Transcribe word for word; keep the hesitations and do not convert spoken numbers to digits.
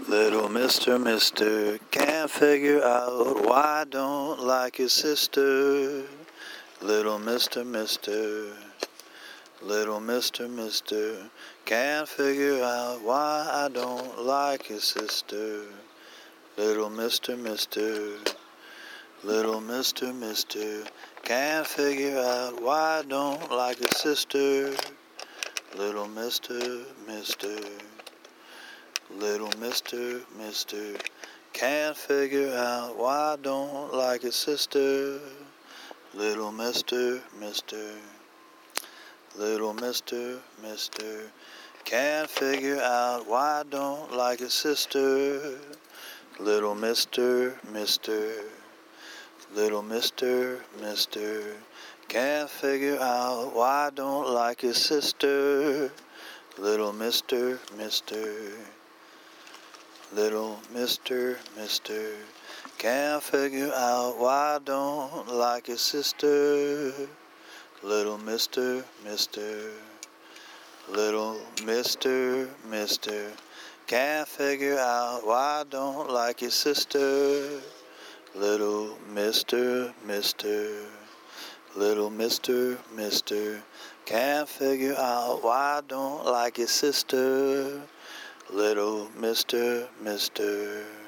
Little Mister, Mister, can't figure out why I don't like his sister. Little Mister, Mister, Little Mister, Mister, can't figure out why I don't like his sister. Little Mister, Mister, Little Mister, Mister, can't figure out why I don't like his sister. Little Mister, Mister, Little Mister, Mister, can't figure out why I don't like his sister. Little Mister, Mister, Little Mister, Mister, can't figure out why I don't like his sister. Little Mister, Mister, Little Mister, Mister, can't figure out why I don't like his sister. Little Mister, Mister, Little Mister, Mister, can't figure out why I don't like his sister. Little Mister, Mister, Little Mister, Mister, can't figure out why I don't like his sister. Little Mister, Mister, Little Mister, Mister, can't figure out why I don't like his sister. Little Mister, Mister